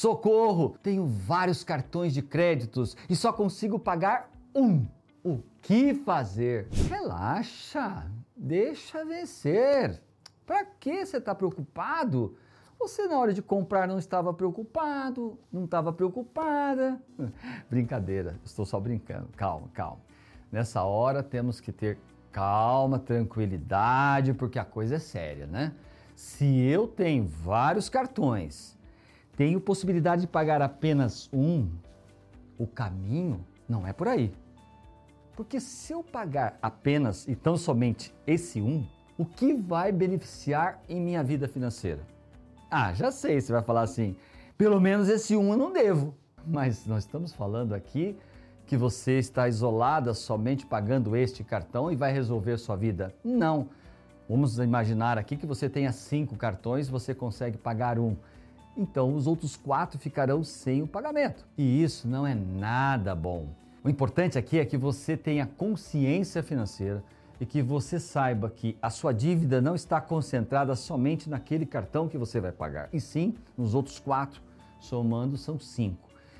Socorro! Tenho vários cartões de créditos e só consigo pagar um. O que fazer? Relaxa, deixa vencer. Para que você está preocupado? Você na hora de comprar não estava preocupado, não estava preocupada. Brincadeira, estou só brincando. Calma, calma. Nessa hora temos que ter calma, tranquilidade, porque a coisa é séria, né? Se eu tenho vários cartões, tenho possibilidade de pagar apenas um, o caminho não é por aí. Porque se eu pagar apenas e tão somente esse um, o que vai beneficiar em minha vida financeira? Ah, já sei, você vai falar assim, pelo menos esse um eu não devo. Mas nós estamos falando aqui que você está isolada somente pagando este cartão e vai resolver sua vida. Não. Vamos imaginar aqui que você tenha 5 cartões, você consegue pagar um. Então os outros 4 ficarão sem o pagamento. E isso não é nada bom. O importante aqui é que você tenha consciência financeira e que você saiba que a sua dívida não está concentrada somente naquele cartão que você vai pagar, e sim nos outros 4, somando são 5.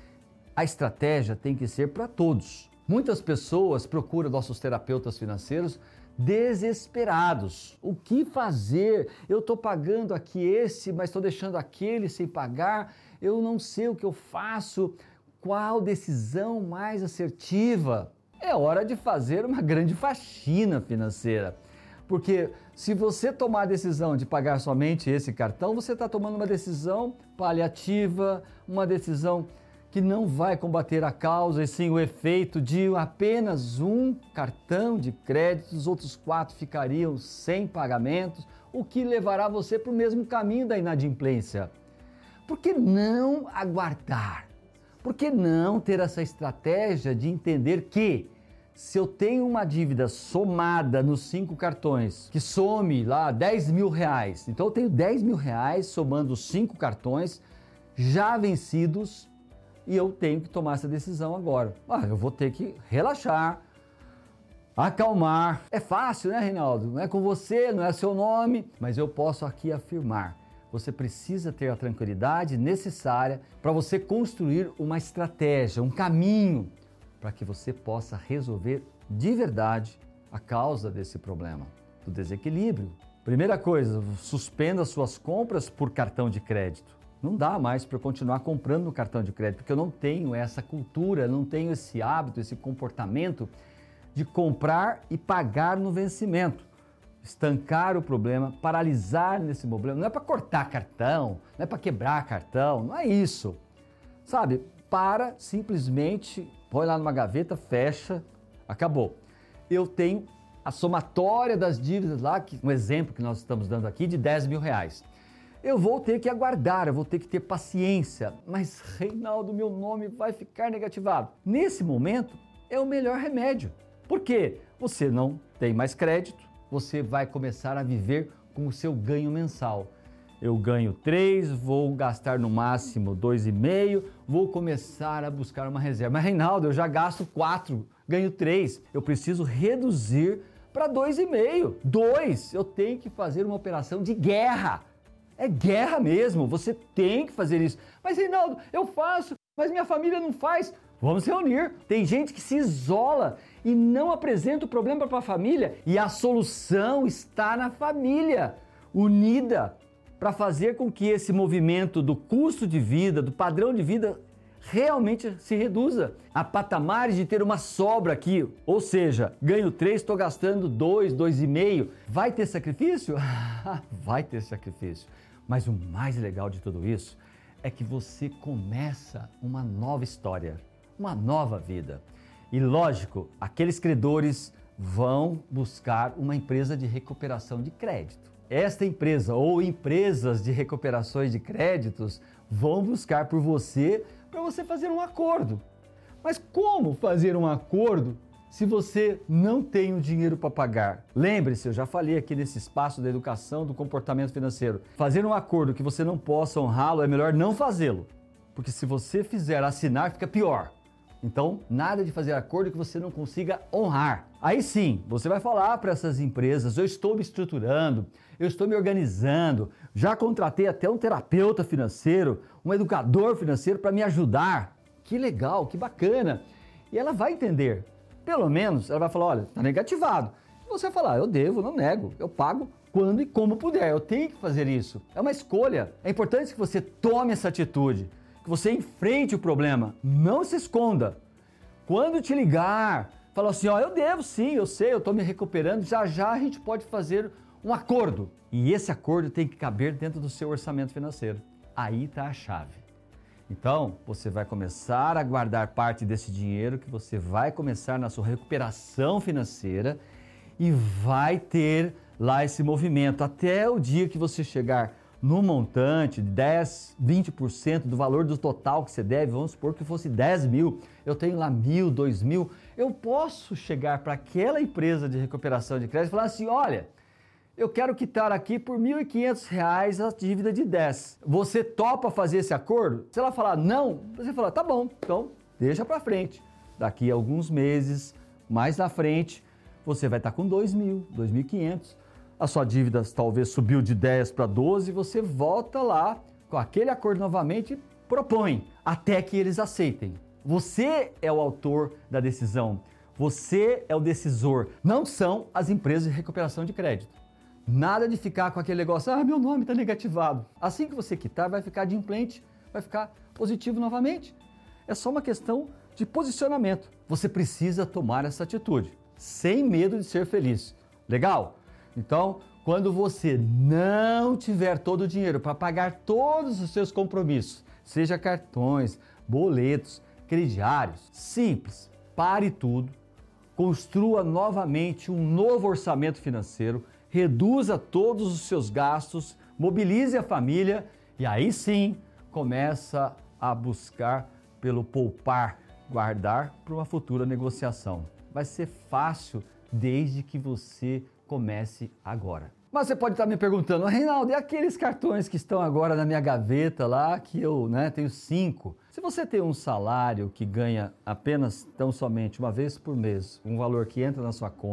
A estratégia tem que ser para todos. Muitas pessoas procuram nossos terapeutas financeiros desesperados. O que fazer? Eu estou pagando aqui esse, mas estou deixando aquele sem pagar. Eu não sei o que eu faço. Qual decisão mais assertiva? É hora de fazer uma grande faxina financeira. Porque se você tomar a decisão de pagar somente esse cartão, você está tomando uma decisão paliativa, uma decisão que não vai combater a causa e sim o efeito de apenas um cartão de crédito, os outros 4 ficariam sem pagamentos, o que levará você para o mesmo caminho da inadimplência. Por que não aguardar? Por que não ter essa estratégia de entender que se eu tenho uma dívida somada nos 5 cartões, que some lá 10 mil reais, então eu tenho 10 mil reais somando os 5 cartões já vencidos e eu tenho que tomar essa decisão agora. Eu vou ter que relaxar, acalmar. É fácil, né, Reinaldo? Não é com você, não é seu nome, mas eu posso aqui afirmar. Você precisa ter a tranquilidade necessária para você construir uma estratégia, um caminho para que você possa resolver de verdade a causa desse problema, do desequilíbrio. Primeira coisa, suspenda suas compras por cartão de crédito. Não dá mais para eu continuar comprando no cartão de crédito, porque eu não tenho essa cultura, não tenho esse hábito, esse comportamento de comprar e pagar no vencimento. Estancar o problema, paralisar nesse problema. Não é para cortar cartão, não é para quebrar cartão, não é isso. Sabe, para simplesmente, põe lá numa gaveta, fecha, acabou. Eu tenho a somatória das dívidas lá, um exemplo que nós estamos dando aqui, de 10 mil reais. Eu vou ter que aguardar, eu vou ter que ter paciência, mas Reinaldo, meu nome vai ficar negativado. Nesse momento, é o melhor remédio. Por quê? Você não tem mais crédito, você vai começar a viver com o seu ganho mensal. Eu ganho 3, vou gastar no máximo 2,5, vou começar a buscar uma reserva. Mas Reinaldo, eu já gasto 4, ganho 3, eu preciso reduzir para 2,5. 2, eu tenho que fazer uma operação de guerra. É guerra mesmo, você tem que fazer isso. Mas Reinaldo, eu faço, mas minha família não faz. Vamos se reunir. Tem gente que se isola e não apresenta o problema para a família e a solução está na família, unida, para fazer com que esse movimento do custo de vida, do padrão de vida, realmente se reduza a patamares de ter uma sobra aqui. Ou seja, ganho 3, estou gastando 2, 2,5. Vai ter sacrifício? Vai ter sacrifício. Mas o mais legal de tudo isso é que você começa uma nova história, uma nova vida. E lógico, aqueles credores vão buscar uma empresa de recuperação de crédito. Esta empresa ou empresas de recuperações de créditos vão buscar por você para você fazer um acordo. Mas como fazer um acordo se você não tem o dinheiro para pagar? Lembre-se, eu já falei aqui nesse espaço da educação do comportamento financeiro. Fazer um acordo que você não possa honrá-lo é melhor não fazê-lo. Porque se você fizer assinar, fica pior. Então, nada de fazer acordo que você não consiga honrar. Aí sim, você vai falar para essas empresas, eu estou me estruturando, eu estou me organizando, já contratei até um terapeuta financeiro, um educador financeiro para me ajudar. Que legal, que bacana. E ela vai entender. Pelo menos, ela vai falar, olha, está negativado. E você vai falar, eu devo, não nego, eu pago quando e como puder, eu tenho que fazer isso. É uma escolha. É importante que você tome essa atitude, que você enfrente o problema, não se esconda. Quando te ligar, fala assim, ó, eu devo sim, eu sei, eu estou me recuperando, já já a gente pode fazer um acordo. E esse acordo tem que caber dentro do seu orçamento financeiro. Aí está a chave. Então, você vai começar a guardar parte desse dinheiro que você vai começar na sua recuperação financeira e vai ter lá esse movimento até o dia que você chegar no montante de 10, 20% do valor do total que você deve, vamos supor que fosse 10 mil, eu tenho lá 1.000, 2.000, eu posso chegar para aquela empresa de recuperação de crédito e falar assim, olha, eu quero quitar aqui por R$ 1.500 a dívida de 10. Você topa fazer esse acordo? Se ela falar não, você fala, tá bom, então deixa para frente. Daqui a alguns meses, mais na frente, você vai estar com 2.000, 2.500. A sua dívida talvez subiu de 10 para 12, você volta lá com aquele acordo novamente e propõe, até que eles aceitem. Você é o autor da decisão, você é o decisor, não são as empresas de recuperação de crédito. Nada de ficar com aquele negócio, meu nome está negativado. Assim que você quitar, vai ficar adimplente, vai ficar positivo novamente. É só uma questão de posicionamento. Você precisa tomar essa atitude, sem medo de ser feliz. Legal? Então, quando você não tiver todo o dinheiro para pagar todos os seus compromissos, seja cartões, boletos, crediários, simples, pare tudo, construa novamente um novo orçamento financeiro, reduza todos os seus gastos, mobilize a família e aí sim começa a buscar pelo poupar, guardar para uma futura negociação. Vai ser fácil desde que você comece agora. Mas você pode estar me perguntando, Reinaldo, e aqueles cartões que estão agora na minha gaveta lá, que eu tenho 5? Se você tem um salário que ganha apenas, tão somente uma vez por mês, um valor que entra na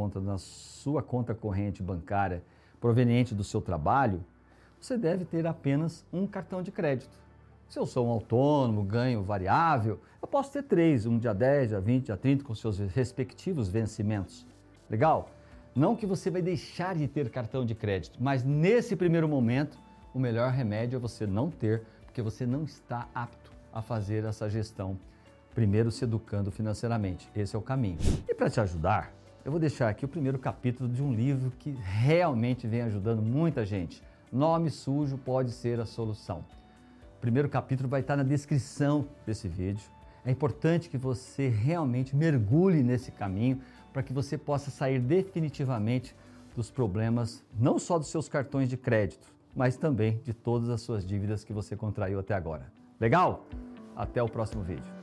sua conta corrente bancária, proveniente do seu trabalho, você deve ter apenas um cartão de crédito. Se eu sou um autônomo, ganho variável, eu posso ter 3, um dia 10, dia 20, dia 30, com seus respectivos vencimentos. Legal? Não que você vai deixar de ter cartão de crédito, mas nesse primeiro momento, o melhor remédio é você não ter, porque você não está apto a fazer essa gestão, primeiro se educando financeiramente. Esse é o caminho. E para te ajudar, eu vou deixar aqui o primeiro capítulo de um livro que realmente vem ajudando muita gente. Nome sujo pode ser a solução. O primeiro capítulo vai estar na descrição desse vídeo. É importante que você realmente mergulhe nesse caminho para que você possa sair definitivamente dos problemas, não só dos seus cartões de crédito, mas também de todas as suas dívidas que você contraiu até agora. Legal? Até o próximo vídeo.